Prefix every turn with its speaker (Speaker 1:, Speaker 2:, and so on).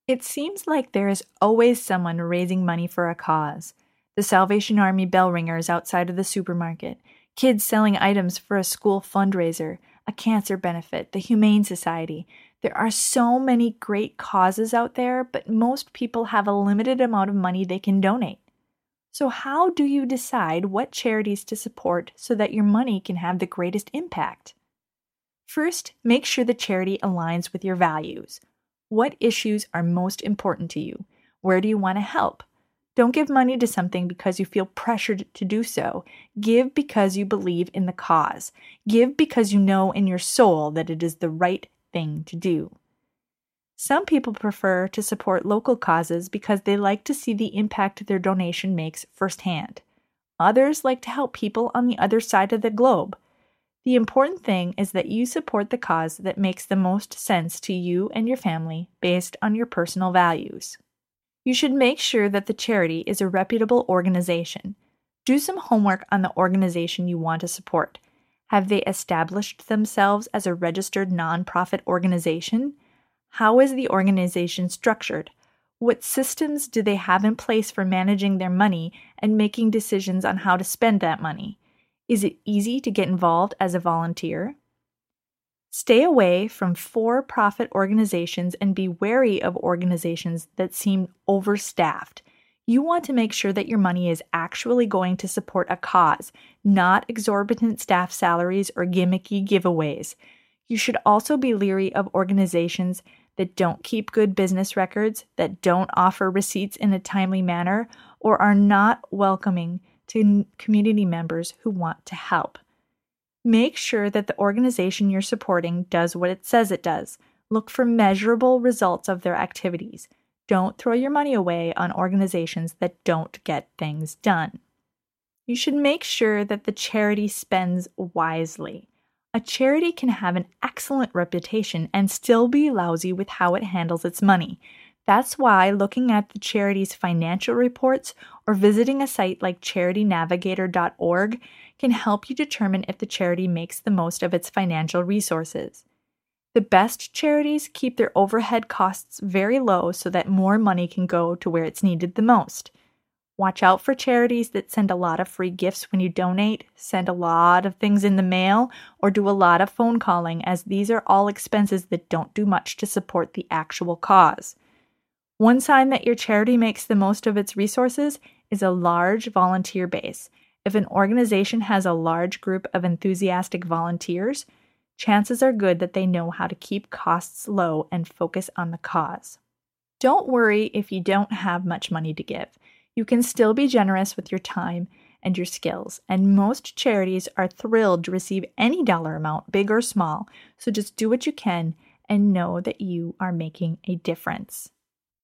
Speaker 1: It seems like there is always someone raising money for a cause. The Salvation Army bell ringers outside of the supermarket, kids selling items for a school fundraiser, a cancer benefit, the Humane Society. There are so many great causes out there, but most people have a limited amount of money they can donate. So, how do you decide what charities to support so that your money can have the greatest impact? First, make sure the charity aligns with your values. What issues are most important to you? Where do you want to help? Don't give money to something because you feel pressured to do so. Give because you believe in the cause. Give because you know in your soul that it is the right thing to do. Some people prefer to support local causes because they like to see the impact their donation makes firsthand. Others like to help people on the other side of the globe. The important thing is that you support the cause that makes the most sense to you and your family based on your personal values. You should make sure that the charity is a reputable organization. Do some homework on the organization you want to support. Have they established themselves as a registered nonprofit organization? How is the organization structured? What systems do they have in place for managing their money and making decisions on how to spend that money? Is it easy to get involved as a volunteer? Stay away from for-profit organizations and be wary of organizations that seem overstaffed. You want to make sure that your money is actually going to support a cause, not exorbitant staff salaries or gimmicky giveaways. You should also be leery of organizations that don't keep good business records, that don't offer receipts in a timely manner, or are not welcoming to community members who want to help. Make sure that the organization you're supporting does what it says it does. Look for measurable results of their activities. Don't throw your money away on organizations that don't get things done. You should make sure that the charity spends wisely. A charity can have an excellent reputation and still be lousy with how it handles its money. That's why looking at the charity's financial reports or visiting a site like charitynavigator.org can help you determine if the charity makes the most of its financial resources. The best charities keep their overhead costs very low so that more money can go to where it's needed the most. Watch out for charities that send a lot of free gifts when you donate, send a lot of things in the mail, or do a lot of phone calling, as these are all expenses that don't do much to support the actual cause. One sign that your charity makes the most of its resources is a large volunteer base. If an organization has a large group of enthusiastic volunteers, chances are good that they know how to keep costs low and focus on the cause. Don't worry if you don't have much money to give. You can still be generous with your time and your skills, and most charities are thrilled to receive any dollar amount, big or small, so just do what you can and know that you are making a difference.